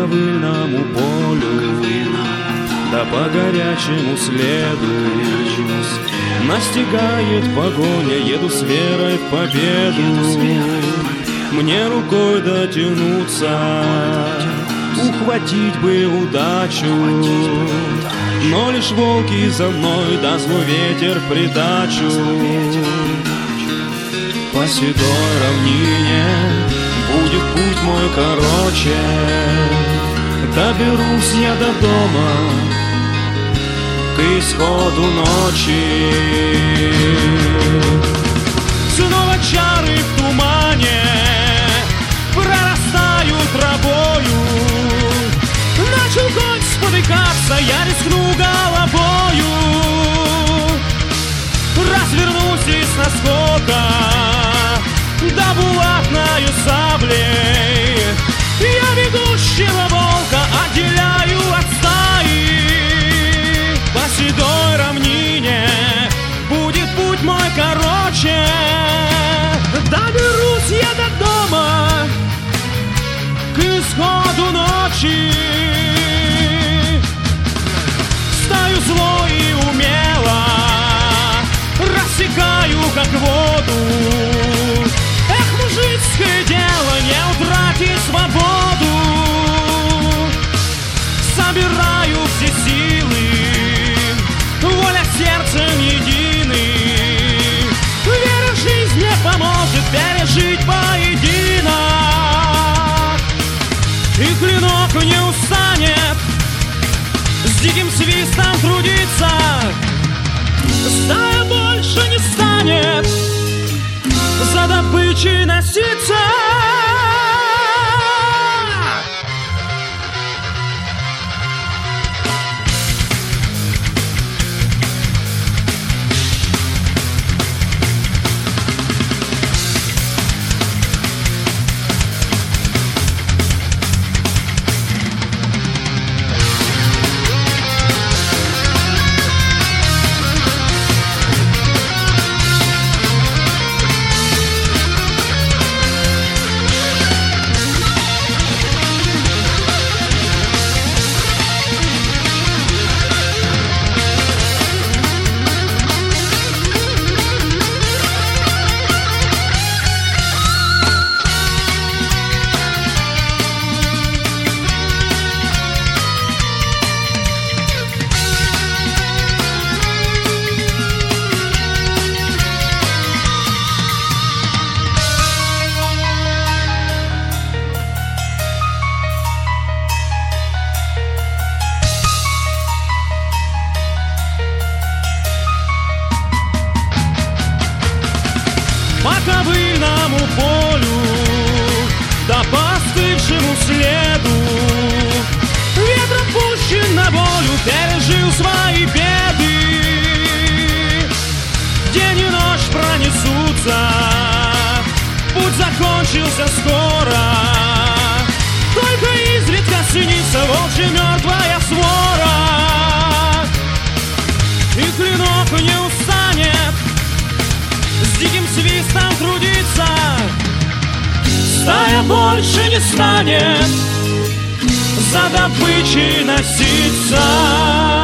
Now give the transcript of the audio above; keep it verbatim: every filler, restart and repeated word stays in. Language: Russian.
ковыльному полю, да по горячему следу настигает погоня, еду с верой в победу. Мне рукой дотянуться, ухватить бы удачу, но лишь волки за мной, да злой ветер в придачу. По седой равнине будет путь мой короче, доберусь я до дома к исходу ночи. Снова чары в тумане прорастают травою. Начал конь спотыкаться, я рискну головою. Развернусь и с наскока, да булатною саблей я ведущего волка отделяю от стаи. По седой равнине будет путь мой короче, доберусь я до дома к исходу ночи. Стаю зло и умело рассекаю, как воду. Эх, мужицкое дело, не утратить свободу. Собираю все силы, воля сердцем единый. Вера, жизнь мне поможет пережить поединок, и клинок не устанет с диким свистом трудиться. Стая больше не станет за добычей носиться. По ковыльному полю, да по остывшему следу, ветром пущен на волю, пережил свои беды. День и ночь пронесутся, путь закончился скоро. Только изредка снится волчья мертвая свора, и клинок не устанет с диким свистом трудиться. Стая больше не станет за добычей носиться.